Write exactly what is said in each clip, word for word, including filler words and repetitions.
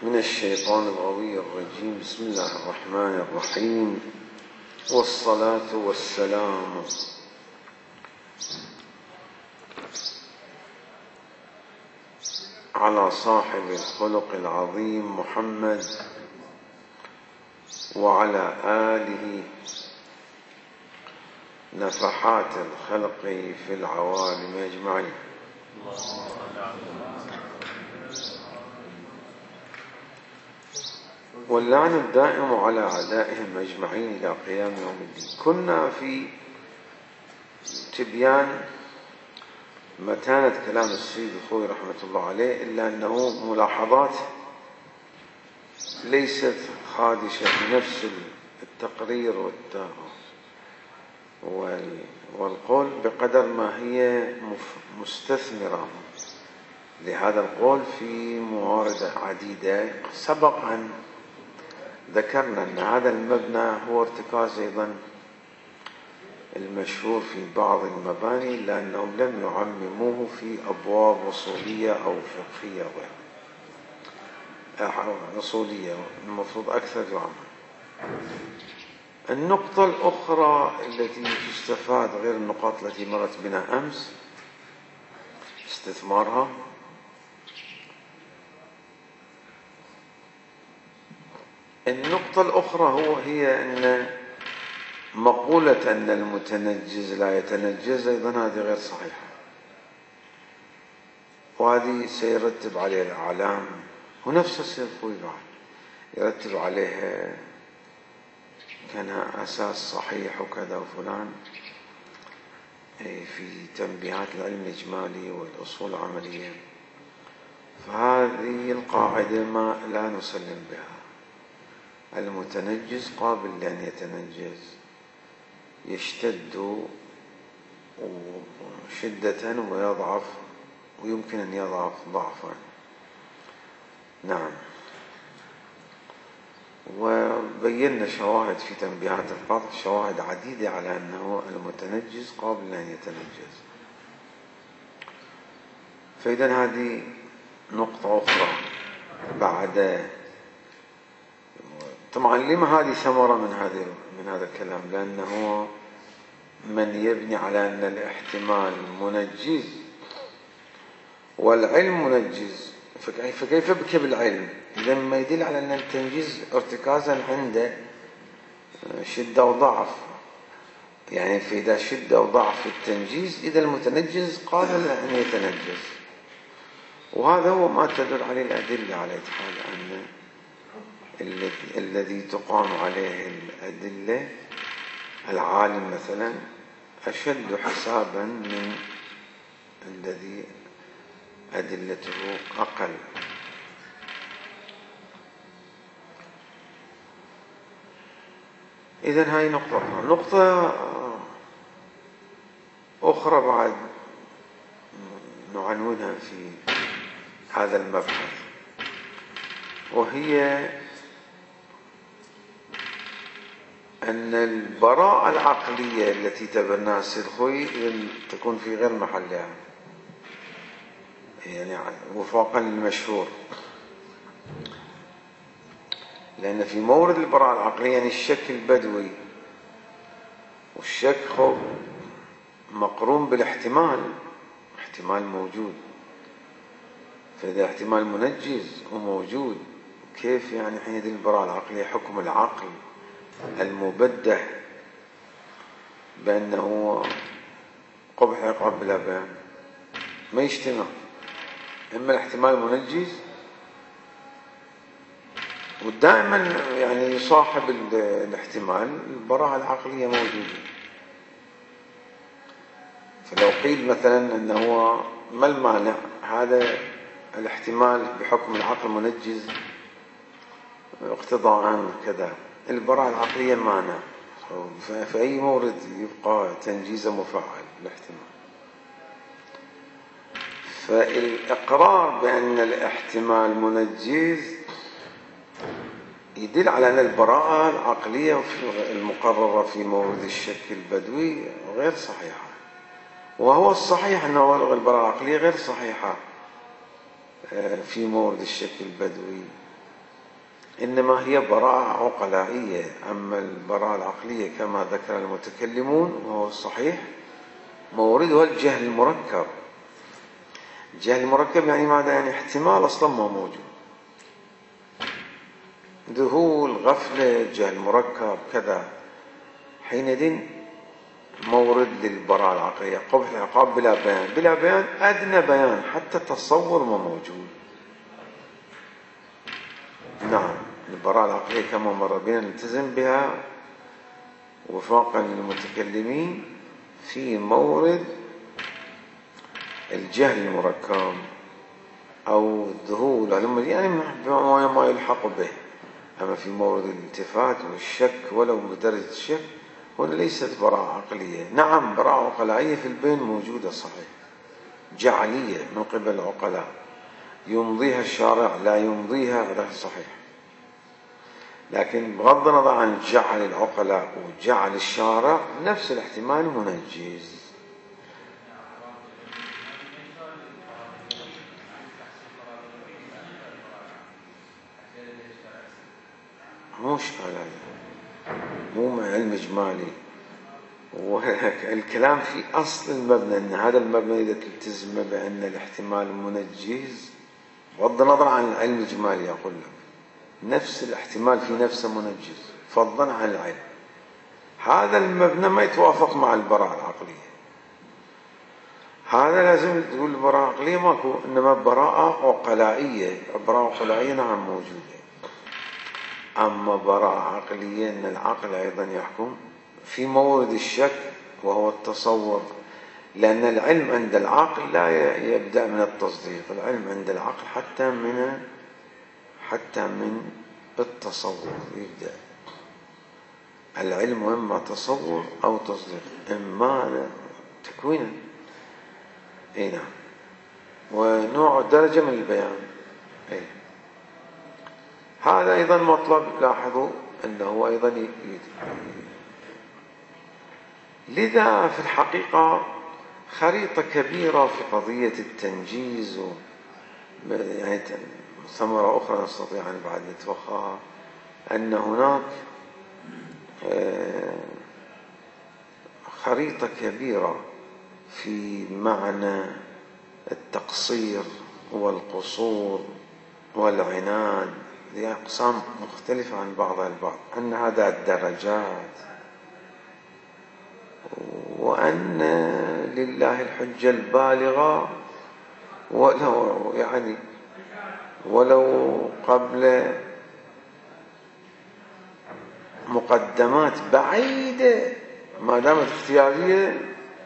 من الشيطان الغوي الرجيم. بسم الله الرحمن الرحيم، والصلاة والسلام على صاحب الخلق العظيم محمد وعلى آله نفحات الخلق في العوالم أجمعين. واللعن الدائم على أعدائهم أجمعين إلى قيام يوم الدين. كنا في تبيان متانة كلام السيد الخوي رحمة الله عليه، إلا أنه ملاحظات ليست خادشة بنفس التقرير والقول بقدر ما هي مستثمرة لهذا القول في موارد عديدة. سبق أن ذكرنا أن هذا المبنى هو ارتكاز أيضا المشهور في بعض المباني، لأنهم لم يعمموه في أبواب أصولية أو فقهية أو أصولية، المفروض أكثر يعمم. النقطة الأخرى التي تستفاد غير النقاط التي مرت بنا أمس استثمارها، النقطة الأخرى هو هي أن مقولة أن المتنجز لا يتنجز أيضا هذه غير صحيحة، وهذه سيرتب عليها الأعلام، ونفس السيد الخوي بعد يرتب عليها كان أساس صحيح وكذا وفلان في تنبيهات العلم الإجمالي والأصول العملية. فهذه القاعدة ما لا نسلم بها. المتنجز قابل لأن يتنجز، يشتد شدة ويضعف، ويمكن أن يضعف ضعفا. نعم، وبينا شواهد في تنبيهات القاضي، شواهد عديدة على أنه المتنجز قابل لأن يتنجز. فإذا هذه نقطة أخرى. بعد طبعا لما هذه ثمرة من هذا من هذا الكلام؟ لأنه من يبني على أن الاحتمال منجز والعلم منجز، فكيف بك بالعلم إذا ما يدل على أن التنجيز ارتكازا عنده شدة وضعف؟ يعني فإذا شدة وضعف في التنجيز إذا المتنجز قابل أن يتنجز، وهذا هو ما تدل عليه الأدلة على حال أن الذي تقام عليه الأدلة العالم مثلا أشد حسابا من الذي أدلته أقل. إذن هاي نقطة أخرى. نقطة أخرى بعد نعنونها في هذا المبحث، وهي أن البراءة العقلية التي تبناها السيد الخوي تكون في غير محلها، يعني وفاقا للمشهور. لأن في مورد البراءة العقلية يعني الشك البدوي، والشك مقرون بالاحتمال، احتمال موجود. فإذا احتمال منجز وموجود، كيف يعني حين البراءة العقلية حكم العقل المبده بأنه قبح عقاب بلا بيان ما يجتمع؟ إما الاحتمال منجز، ودائما يعني يصاحب الاحتمال البراءة العقلية موجودة. فلو قيل مثلا أنه ما المانع هذا الاحتمال بحكم العقل منجز اقتضاء كذا، البراءة العقلية مانع، في أي مورد يبقى تنجيز مفعل الاحتمال؟ فالإقرار بأن الاحتمال منجز يدل على أن البراءة العقلية المقررة في مورد الشك البدوي غير صحيحة، وهو الصحيح أنه البراءة العقلية غير صحيحة في مورد الشك البدوي، إنما هي براءة عقلائية. أما البراءة العقلية كما ذكر المتكلمون وهو الصحيح موردها الجهل المركب. الجهل المركب يعني ماذا؟ يعني احتمال أصلا ما موجود، ذهول، غفلة، جهل مركب كذا. حينئذ مورد للبراءة العقلية قبح العقاب بلا بيان. بلا بيان أدنى بيان، حتى تصور ما موجود. نعم، البراءة العقلية كما مر بنا نلتزم بها وفاقا للمتكلمين في مورد الجهل المركب أو الذهول يعني ما يلحق به. أما في مورد الالتفات والشك ولو بدرجة الشك هنا ليست براءة عقلية. نعم، براءة عقلائية في البين موجودة صحيح، جعلية من قبل العقلاء يمضيها الشارع لا يمضيها غير صحيح، لكن بغض النظر عن جعل العقلاء وجعل الشارع نفس الاحتمال منجز. مو إشكال هذا، مو علم إجمالي، والكلام في أصل المبنى أن هذا المبنى إذا تلتزم بأن الاحتمال منجز بغض النظر عن العلم الإجمالي، أقول لك نفس الاحتمال في نفسه منجز فضلا عن العلم. هذا المبنى ما يتوافق مع البراءة العقلية. هذا لازم تقول البراءة العقلية ماكو، إنما براءة عقلائية. براءة عقلائية نعم موجودة، أما براءة عقلية أن العقل أيضا يحكم في مورد الشك وهو التصور، لأن العلم عند العقل لا يبدأ من التصديق. العلم عند العقل حتى من حتى من التصور يبدأ. العلم إما تصور أو تصديق، إما تكوينا. أي نعم، ونوع درجة من البيان. أي هذا أيضا مطلب، لاحظوا أنه أيضا ي... لذا في الحقيقة خريطة كبيرة في قضية التنجيز و... يعني ثمرة أخرى نستطيع أن بعد نتوخاها، أن هناك خريطة كبيرة في معنى التقصير والقصور والعناد، هي أقسام مختلفة عن بعضها البعض، أن هذا الدرجات، وأن لله الحجة البالغة ولو يعني ولو قبل مقدمات بعيدة ما دامت اختيارية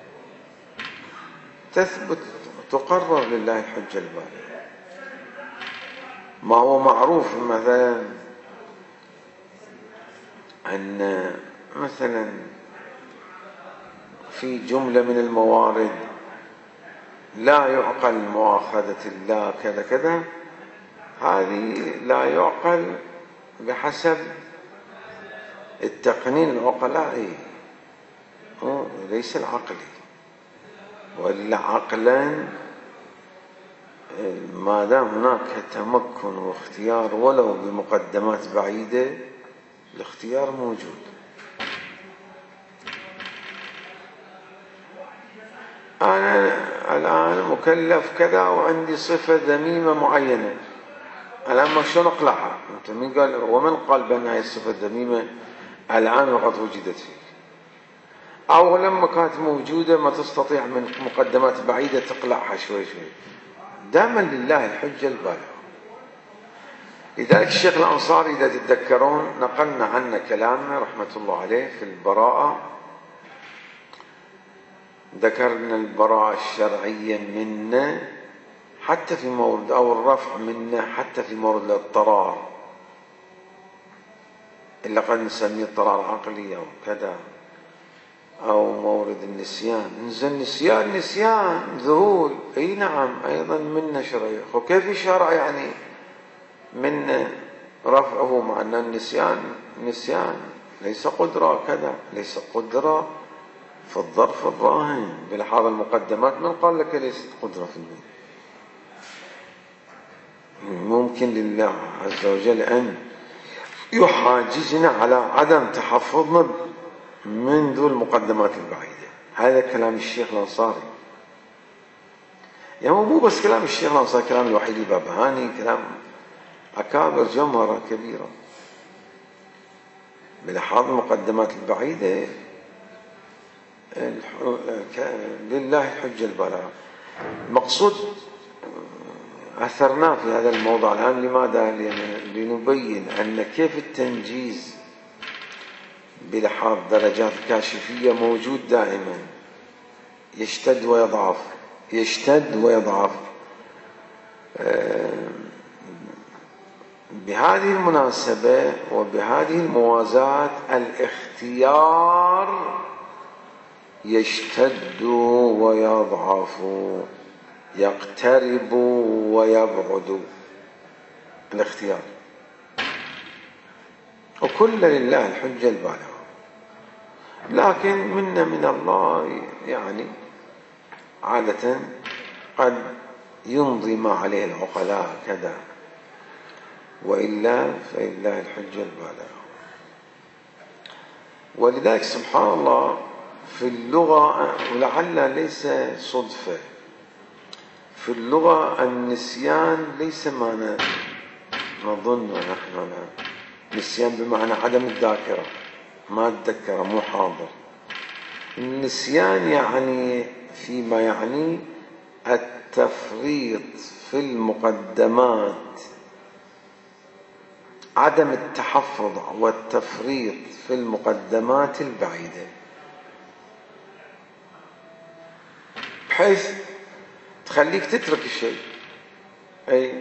تثبت تقرر لله الحجة البالغة. ما هو معروف مثلا أن مثلا في جملة من الموارد لا يعقل مؤاخذة الله كذا كذا، هذه لا يعقل بحسب التقنين العقلائي ليس العقلي، ولا عقلا ما دام هناك تمكن واختيار ولو بمقدمات بعيدة الاختيار موجود. أنا الآن مكلف كذا وعندي صفة ذميمة معينة، الآن ما شلون أقلعها؟ من قال ومن قال بأن هذه الصفة الذميمة الآن وقد وجدت فيك، أو لما كانت موجودة ما تستطيع من مقدمات بعيدة تقلعها شوي شوي. دائما لله الحجة البالغة. لذلك الشيخ الأنصاري إذا تتذكرون نقلنا عنه كلامه رحمة الله عليه في البراءة، ذكرنا البراءة الشرعية منا حتى في مورد، أو الرفع منا حتى في مورد الاضطرار اللي قد نسميه اضطرار عقلي أو كذا، أو مورد النسيان. نزل نسيان نسيان ذهول، أي نعم أيضا منا شرعي. وكيف الشرع يعني من رفعه مع أن النسيان نسيان ليس قدرة كذا، ليس قدرة في الظرف الراهن بلحاظ المقدمات. من قال لك ليست قدرة في البيت؟ ممكن لله عز وجل أن يحاججنا على عدم تحفظنا منذ المقدمات البعيدة. هذا كلام الشيخ الأنصاري. يعني مو بس كلام الشيخ الأنصاري، كلام الوحيد البابهاني، كلام أكابر جمهرة كبيرة. بلحاظ المقدمات البعيدة لله الحجة البالغة. المقصود أثرناه في هذا الموضوع الآن. لماذا؟ لنبين أن كيف التنجيز بلحاظ درجات الكاشفية موجود دائما، يشتد ويضعف يشتد ويضعف. بهذه المناسبة وبهذه الموازاة الاختيار يشتد ويضعف، يقترب ويبعد. الاختيار وكل لله الحجة البالغة. لكن منا من الله يعني عادة قد يمضي ما عليه العقلاء كذا، وإلا فإله الحجة البالغة. ولذلك سبحان الله في اللغة، ولعل ليس صدفة، في اللغة النسيان ليس معنى نظن نحن الآن نسيان بمعنى عدم الذاكرة، ما أتذكر، مو حاضر. النسيان يعني فيما يعني التفريط في المقدمات، عدم التحفظ والتفريط في المقدمات البعيدة، بحيث تخليك تترك الشيء. أي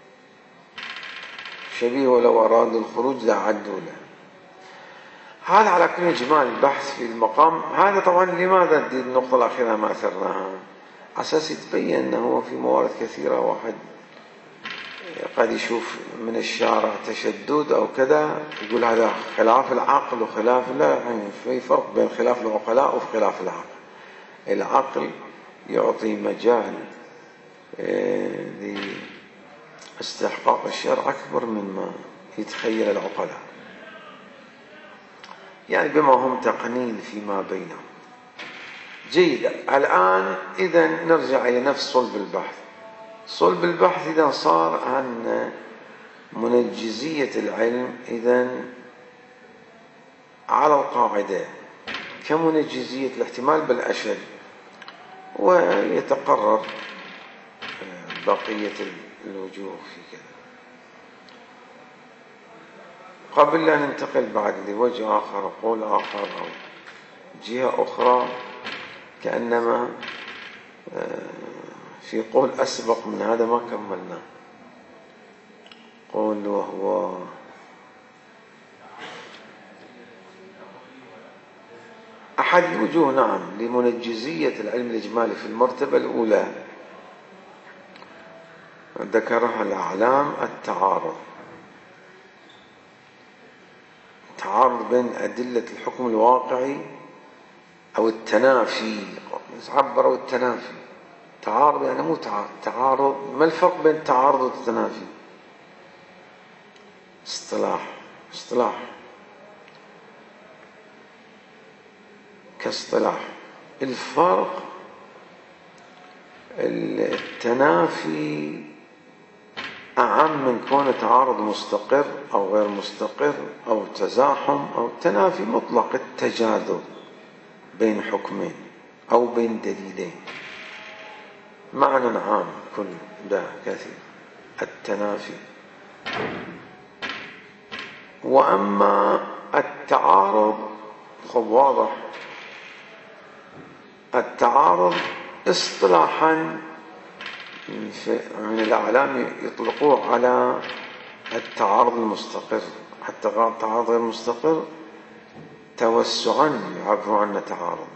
شبيه ولو أرادوا الخروج لأعدوا له. هذا على كل إجمال البحث في المقام هذا. طبعا لماذا دي النقطة الأخيرة ما أثرناها؟ أساس يتبين أنه في موارد كثيرة واحد قد يشوف من الشارع تشدد أو كذا، يقول هذا خلاف العقل وخلاف، لا، يعني في فرق بين خلاف العقلاء وخلاف العقل. العقل يعطي مجال لاستحقاق الشرع أكبر مما يتخيل العقلاء، يعني بما هم تقنين فيما بينهم. جيد. الآن إذا نرجع إلى نفس صلب البحث. صلب البحث إذا صار أن منجزية العلم إذا على القاعدة كمنجزية الاحتمال بل أشد، ويتقرر بقية الوجوه في كذا. قبل أن ننتقل بعد لوجه آخر، قول آخر أو جهة أخرى، كأنما في قول أسبق من هذا ما كملنا، قول وهو أحد الوجوه نعم لمنجزية العلم الإجمالي في المرتبة الأولى ذكرها الأعلام التعارض. تعارض بين أدلة الحكم الواقعي أو التنافي، عبروا التنافي. تعارض يعني مو تعارض. ما الفرق بين التعارض والتنافي؟ اصطلاح اصطلاح كاصطلاح. الفرق التنافي أعم من كون تعارض مستقر أو غير مستقر أو تزاحم، أو التنافي مطلق التجاذب بين حكمين أو بين دليلين، معنى عام كل ده كثير التنافي. وأما التعارض خب واضح، التعارض اصطلاحا من الأعلام يطلقوه على التعارض المستقر، حتى قال التعارض غير مستقر توسعا يعبرون عنه تعارض،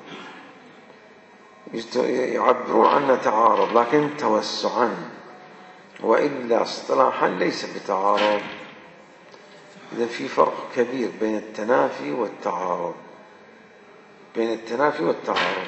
يعبرون عنه تعارض لكن توسعا، وإلا اصطلاحا ليس بتعارض. إذا في فرق كبير بين التنافي والتعارض، بين التنافي والتعارض.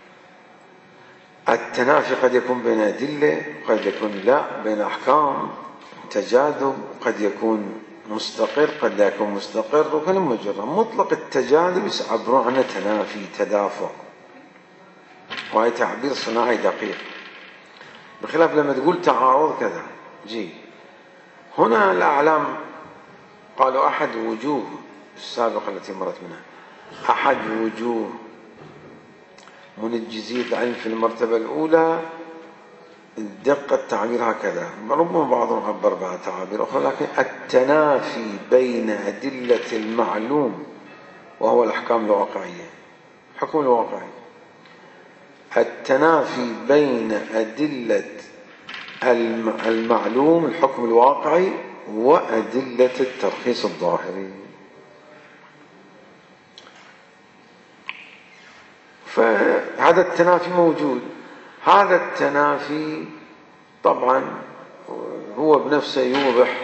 التنافي قد يكون بين أدلة، قد يكون لا بين أحكام، تجاذب قد يكون مستقر قد لا يكون مستقر، وكل مجرد مطلق التجاذب يعبرون عنه تنافي تدافع، وهي تعبير صناعي دقيق، بخلاف لما تقول تعارض كذا. جي هنا الأعلام قالوا أحد وجوه السابقة التي مرت منها، أحد وجوه منجزي العلم في المرتبة الأولى دقة التعبير هكذا، ربما بعضهم عبر بها تعابير أخرى، لكن التنافي بين أدلة المعلوم وهو الأحكام الواقعية، الحكم الواقعي، التنافي بين أدلة المعلوم الحكم الواقعي وأدلة الترخيص الظاهري. فهذا التنافي موجود. هذا التنافي طبعا هو بنفسه يوضح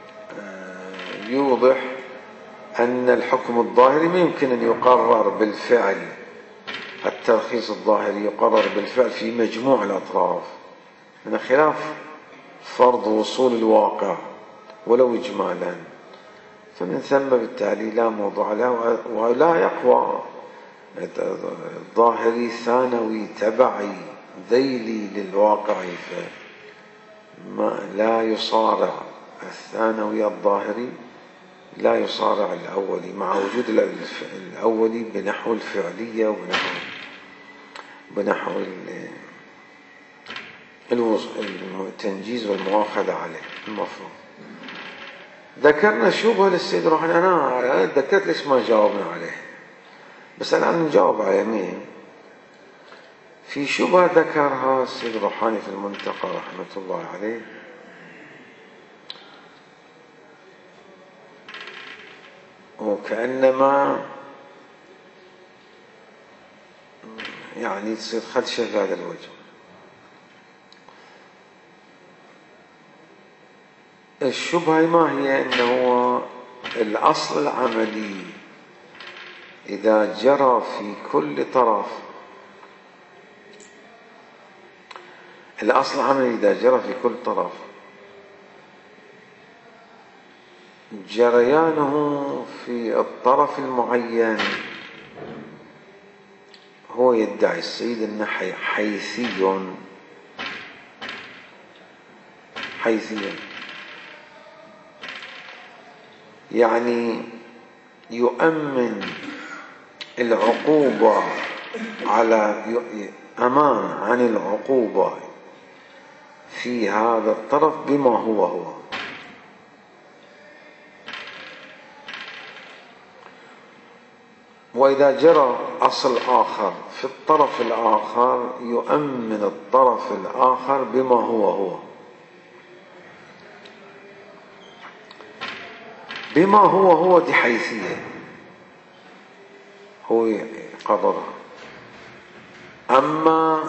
يوضح أن الحكم الظاهري ما يمكن أن يقرر بالفعل، الترخيص الظاهري يقرر بالفعل في مجموع الأطراف من خلاف فرض وصول الواقع ولو إجمالا، فمن ثم بالتالي لا موضوع له، ولا يقوى الظاهري ثانوي تبعي ذيلي للواقعي، فما لا يصارع الثانوي الظاهري، لا يصارع الأولي مع وجود الأولي بنحو الفعلية وبنحو بنحو التنجيز والمؤاخذة عليه المفروض. ذكرنا شبهة للسيد روحاني، أنا ذكرت ليش ما جاوبنا عليه، بس الآن نجاوب على مين. في شبهة ذكرها السيد روحاني في المنتقى رحمة الله عليه، وكأنما يعني تصير خدشة في هذا الوجه. الشبهة ما هي؟ أنه الأصل العملي إذا جرى في كل طرف، الأصل العملي إذا جرى في كل طرف جريانه في الطرف المعين، هو يدعي السيد أنه حيثي حيثي يعني يؤمن العقوبة على أمان عن العقوبة في هذا الطرف بما هو هو، وإذا جرى أصل آخر في الطرف الآخر يؤمن الطرف الآخر بما هو هو، بما هو هو دي حيثية هو قررها. أما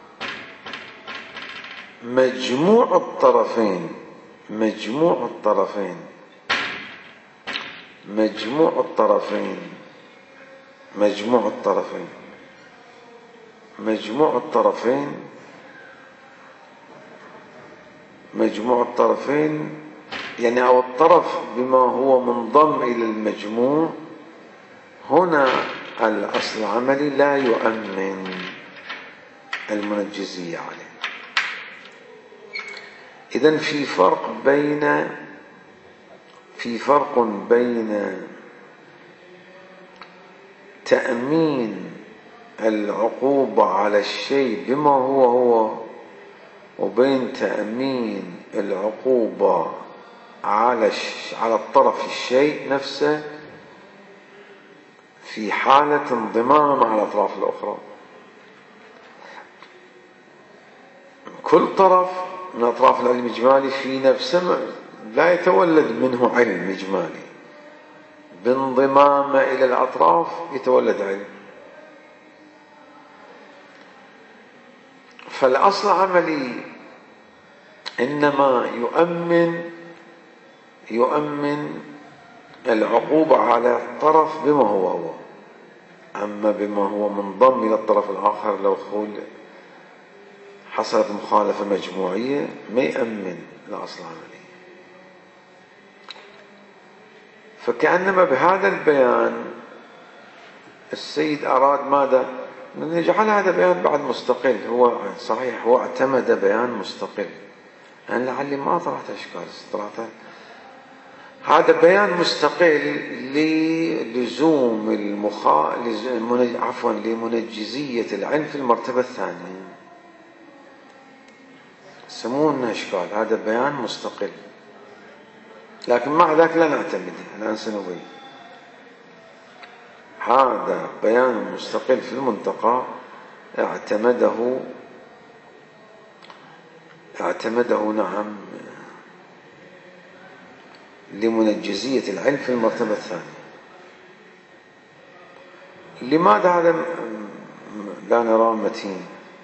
مجموع الطرفين مجموع الطرفين مجموع الطرفين مجموع الطرفين مجموع الطرفين مجموع الطرفين يعني أو الطرف بما هو منضم إلى المجموع، هنا الأصل العملي لا يؤمن المنجزية عليه. إذن في فرق بين في فرق بين تأمين العقوبة على الشيء بما هو هو وبين تأمين العقوبة على على الطرف الشيء نفسه في حالة انضمام على الأطراف الأخرى. كل طرف من أطراف العلم الإجمالي في نفسه لا يتولد منه علم إجمالي، بانضمام إلى الأطراف يتولد علم. فالأصل العملي إنما يؤمن يؤمن العقوبة على الطرف بما هو هو، أما بما هو منضم إلى الطرف الآخر لو قول حصلت مخالفة مجموعية ما يأمن الأصل العملي. فكأنما بهذا البيان السيد أراد ماذا؟ أن يجعل هذا بيان بعد مستقل. هو صحيح هو اعتمد بيان مستقل، أنا لعلي ما طرحت أشكال طرحتها. هذا بيان مستقل للزوم المخا لز... عفوا لمنجزية العلم في المرتبة الثانية، يسمونه أشكال. هذا بيان مستقل، لكن مع ذلك لا نعتمده الآن سنوي. هذا بيان مستقل في المنتقى اعتمده اعتمده نعم لمنجزية العلم في المرتبة الثانية. لماذا هذا لا نرى متين؟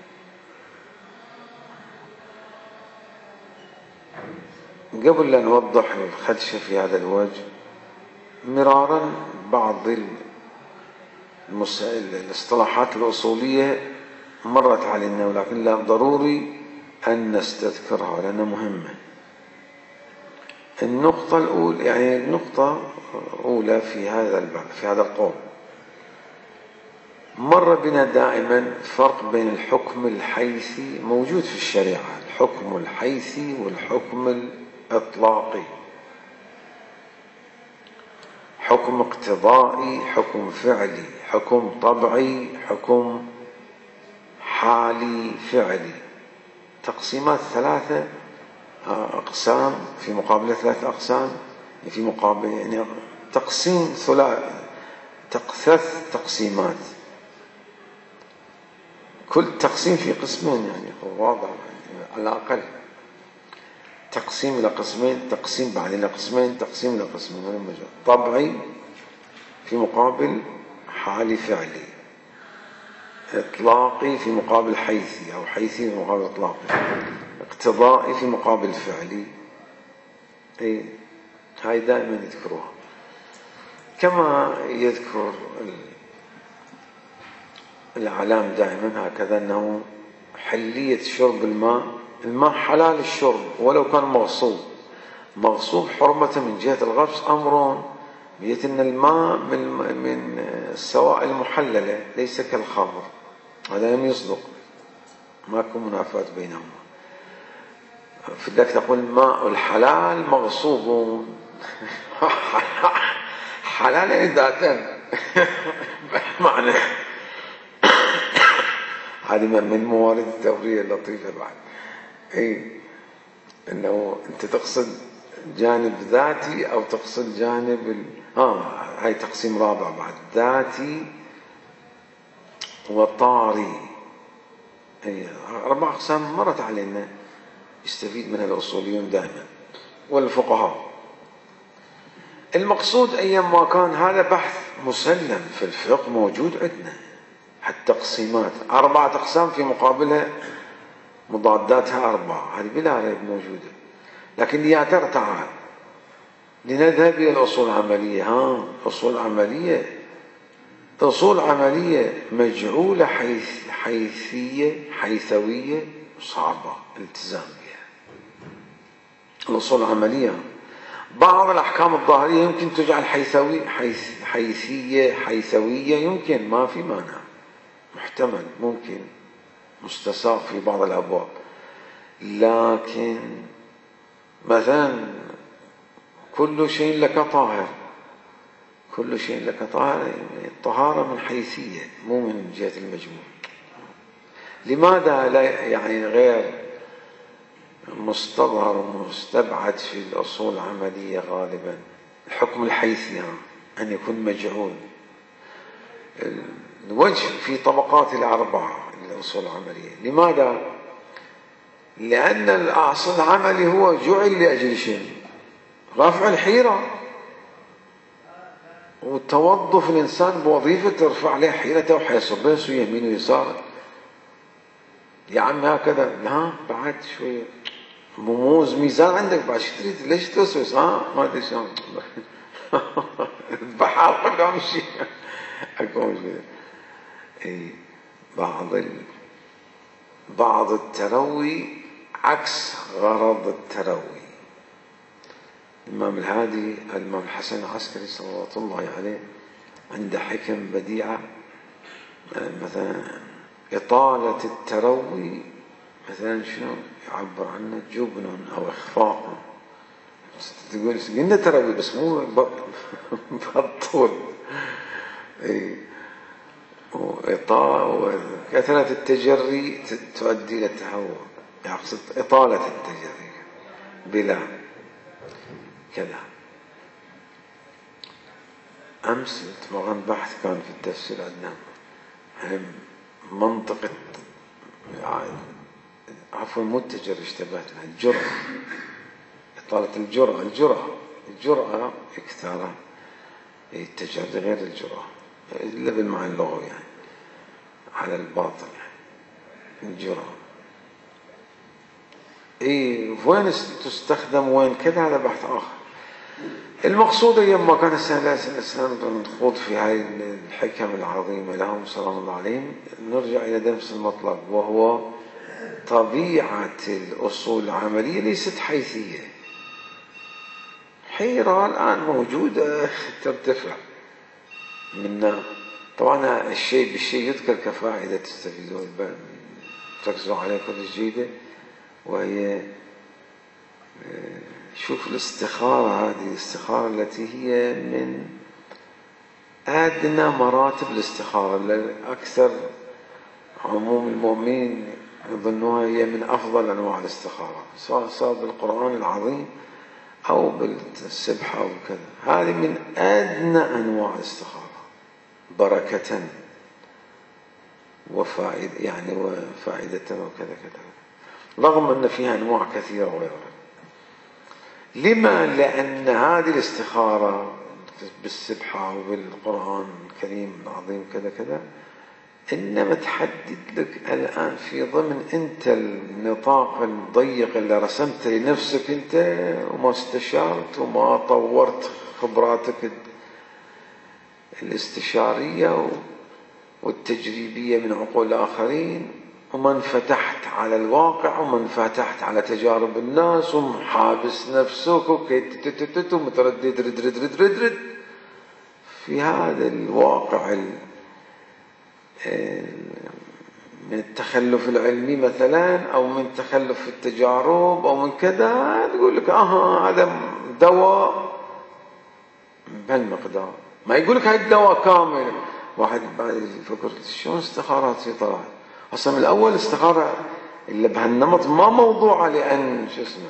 قبل أن نوضح الخدشة في هذا الوجه، مرارا بعض الاصطلاحات الأصولية مرت علينا، ولكن لا ضروري أن نستذكرها لأنها مهمة. النقطة الأولى يعني النقطة الأولى في هذا الباب في هذا القول، مر بنا دائما فرق بين الحكم الحيثي موجود في الشريعة، الحكم الحيثي والحكم الإطلاقي، حكم اقتضائي، حكم فعلي، حكم طبعي، حكم حالي فعلي. تقسيمات ثلاثة أقسام في مقابل ثلاثة أقسام في مقابل يعني تقسيم ثلاث ثلاث تقسيمات، كل تقسيم في قسمين، يعني هو واضح على الأقل تقسيم إلى قسمين، تقسيم بعد إلى قسمين، تقسيم إلى قسمين. طبعي في مقابل حالي فعلي، إطلاقي في مقابل حيثي أو حيثي في مقابل إطلاقي، اقتضائي في مقابل فعلي. أي هاي دائما يذكروها، كما يذكر العلام دائما هكذا أنه حلية شرب الماء، الماء حلال الشرب ولو كان مغصوب، مغصوب حرمة من جهة الغصب أمر، بيت أن الماء من من السوائل المحللة ليس كالخمر، هذا لم يصدق، ماكو منافاة بينهما. في ذلك تقول الماء الحلال مغصوب حلال يعني ذاتا معنى هذه من الموارد التورية اللطيفة بعد. اي انه انت تقصد جانب ذاتي او تقصد جانب ال... اه هاي تقسيم رابع بعد، ذاتي وطاري. اي اربع اقسام مرت علينا، يستفيد منها الاصوليون دائما والفقهاء. المقصود ايما كان هذا بحث مسلم في الفقه موجود عندنا، التقسيمات أربعة أقسام في مقابلها مضاداتها أربعة، هذه بلا ريب موجودة. لكن يا ترى تعال لنذهب إلى الأصول العملية. ها أصول عملية، أصول عملية مجعولة حيث حيثية حيثوية صعبة الالتزام بها. الأصول العملية بعض الأحكام الظاهرية يمكن تجعل حيثوي حيث حيثية حيثوية، يمكن ما في مانع، محتمل، ممكن مستساغ في بعض الأبواب. لكن مثلا كل شيء لك طاهر، كل شيء لك طاهر، الطهارة من حيثية مو من جهة المجموع. لماذا لا يعني غير مستظهر ومستبعد في الأصول العملية غالبا الحكم الحيثي أن يكون مجعول؟ الوجه في طبقات الأربعة الأصول العملية. لماذا؟ لأن الأصل العملي هو جعل لأجل شيء، رفع الحيرة وتوظف الإنسان بوظيفة ترفع عليه حيرته وحيصب بينه يمين ويسار. يا عم هكذا، لا بعد شوية موز ميزان عندك بعد شو تريد؟ ليش توسوس؟ ها ما ادري شلون البحر كلهم شيء اكو اي بعض ال... بعض التروي عكس غرض التروي. الإمام الهادي الإمام الحسن العسكري صلوات الله عليه عنده حكم بديعة، مثلا إطالة التروي مثلا شنو يعبر عنه؟ جبن أو إخفاق. تقول قلنا تروي بس مو بهالطول. وكثرة التجري تؤدي إلى التهور، يقصد إطالة التجري بلا كذا. أمس تمرن بحث كان في التفسير عندنا منطقة، عفوا مو التجري، اشتبهت، الجرأة، إطالة الجرأة. الجرأة الجرأة إكثارها، التجري غير الجرأة إلا بالمعنى اللغوي يعني على الباطل يعني الجرأة. إيه وين تستخدم وين كذا هذا بحث آخر. المقصود يوم كان الإسلام نخوض في هاي الحكم العظيمة لهم سلام الله عليهم، نرجع إلى نفس المطلب، وهو طبيعة الأصول العملية ليست حيثية. حيرة الآن موجودة ترتفع منا. طبعا الشيء بالشيء يذكر كفائدة تستفيدون تركزوا عليها كل جيدة، وهي شوف الاستخارة هذه، الاستخارة التي هي من أدنى مراتب الاستخارة، أكثر عموم المؤمنين يظنوها هي من أفضل أنواع الاستخارة، سواء صار بالقرآن العظيم أو بالسبحة أو كذا. هذه من أدنى أنواع الاستخارة بركة وفائدة يعني وفائدة وكذا كذا، رغم أن فيها أنواع كثيرة وغيرها. لما؟ لأن هذه الاستخارة بالسبحة وبالقرآن الكريم العظيم كذا كذا إنما تحدد لك الآن في ضمن أنت النطاق الضيق اللي رسمت لنفسك أنت، وما استشارت وما طورت خبراتك الاستشارية والتجريبية من عقول الآخرين، وما انفتحت على الواقع، وما انفتحت على تجارب الناس، ومحابس نفسك ومتردد رد رد رد رد رد في هذا الواقع من التخلف العلمي مثلا، أو من تخلف التجارب، أو من كذا. تقول لك آه هذا دواء بهالمقدار، ما يقول لك هاي الدواء كامل. واحد بعد يفكر شلون استخارات في طلعت أصلا من الأول استخارة اللي بهالنمط ما موضوعة لأن شو اسمه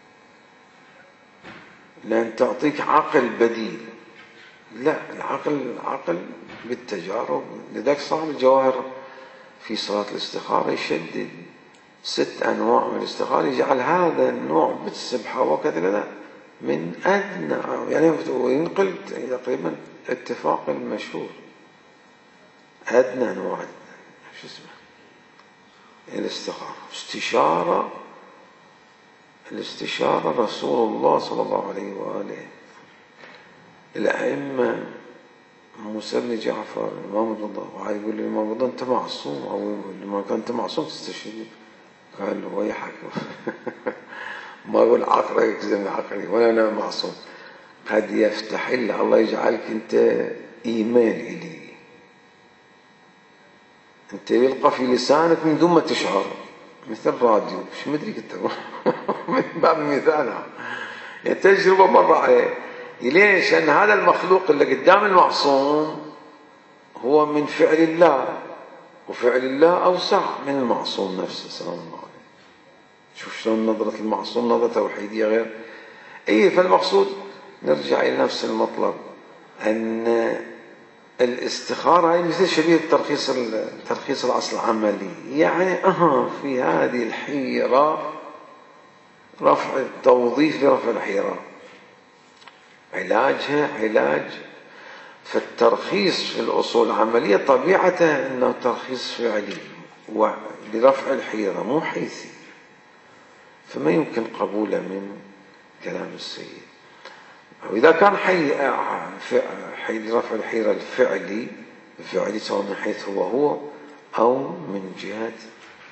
لأن تعطيك عقل بديل. لا، العقل عقل بالتجارب. لذلك صاحب الجواهر في صلاة الاستخارة يشدد ست أنواع من الاستخارة، يجعل هذا النوع بالسبحة وكذا من أدنى، يعني وينقل تقريبا اتفاق المشهور أدنى أنواع شو اسمه الاستخارة. استشارة الاستشارة رسول الله صلى الله عليه وآله، الأئمة موسى بن جعفر الإمام رضا، وعلي يقول الإمام رضا أنت معصوم، أو يقول لما كان أنت معصوم تستشهد، قال له ويحك ما يقول عقلك يكزم عقلي ولا أنا معصوم، قد يفتح إلا الله يجعلك أنت إيمان إلي، أنت يلقى في لسانك من دون ما تشعر، مثل راديو مش مدري كنت من باب مثالها يعني تجربة مرة عليه. ليش؟ لأن هذا المخلوق اللي قدام المعصوم هو من فعل الله، وفعل الله أوسع من المعصوم نفسه سلام الله عليه. شوف شلون نظرة المعصوم نظرة توحيدية غير. إيه فالمقصود نرجع إلى نفس المطلب، أن الاستخارة هي مثل شبيه الترخيص ترخيص الأصل العملي، يعني أها في هذه الحيرة رفع التوظيف لرفع الحيرة، علاجها علاج. فالترخيص في الأصول العملية طبيعته أنه ترخيص فعلي ولرفع الحيرة مو حيثي، فما يمكن قبوله من كلام السيد. وإذا كان حي حي رفع الحيرة الفعلي الفعلي سواء من حيث هو هو أو من جهة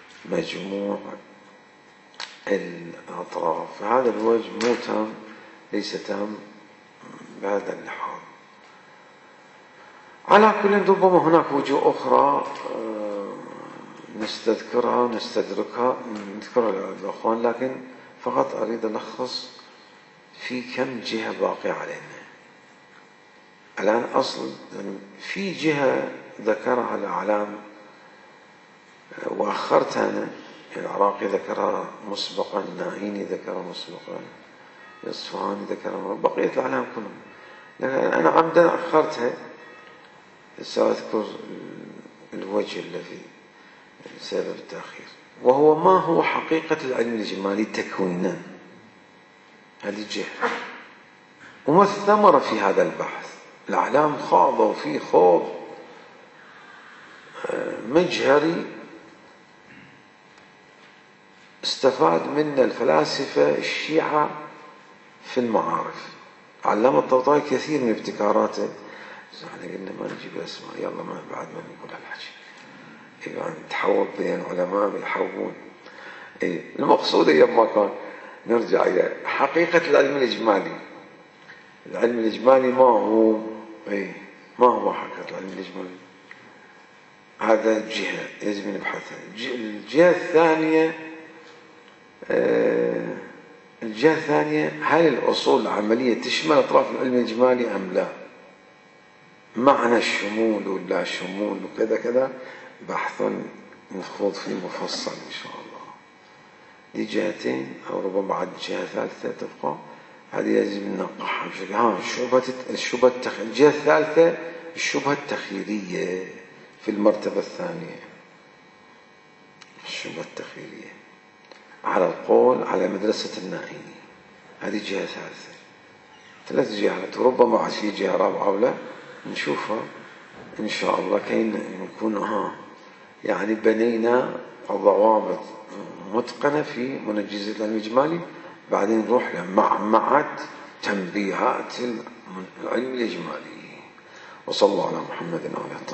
مجموع الأطراف، فهذا الوجه مو تام ليس تام بهذا اللحاظ. على كل ربما هناك وجوه أخرى نستذكرها ونستدركها نذكرها للأخوان، لكن فقط أريد ألخص في كم جهة باقية علينا الآن. أصل في جهة ذكرها الأعلام وأخرتها أنا، العراقي ذكرها مسبقا، النائيني ذكرها مسبقا، الإصفهاني ذكرها، بقية الأعلام كلهم، لكن أنا عمدا أخرتها سأذكر الوجه الذي سبب التأخير، وهو ما هو حقيقة العلم الإجمالي تكوينا. هذه جهة، وما الثمرة في هذا البحث. الأعلام خاضوا فيه خوض مجهري استفاد منه الفلاسفة الشيعة في المعارف. علم الطوطاوي كثير من ابتكاراته، احنا قلنا ما نجيب الأسماء، يلا ما بعد ما نقول هالحكي، يعني تحول بين العلماء بيحولون. إيه المقصود يما كان نرجع إلى حقيقة العلم الإجمالي. العلم الإجمالي ما هو؟ إيه ما هو حقيقة العلم الإجمالي؟ هذا جهة يجب نبحثها. الجهة الثانية آه الجهة الثانية، هل الأصول العملية تشمل أطراف العلم الإجمالي أم لا؟ معنى الشمول ولا شمول وكذا كذا، بحث نخوض فيه مفصل إن شاء الله. دي جهتين، أو ربما بعد جهة ثالثة تبقى، هذه يجب ننقحها بشكل. ها الشبهة الشبهة التخ... الجهة الثالثة الشبهة التخيلية في المرتبة الثانية، الشبهة التخيلية على القول على مدرسة النائيني، هذه جهة ثالثة. ثلاث جهات، وربما بعد في جهة رابعة ولا نشوفها إن شاء الله، كي نكون ها يعني بنينا ضوابط متقنة في منجزات العلم الإجمالي، بعدين نروح لمعمعة تنبيهات العلم الإجمالي. وصلى الله على محمد وعلى آله.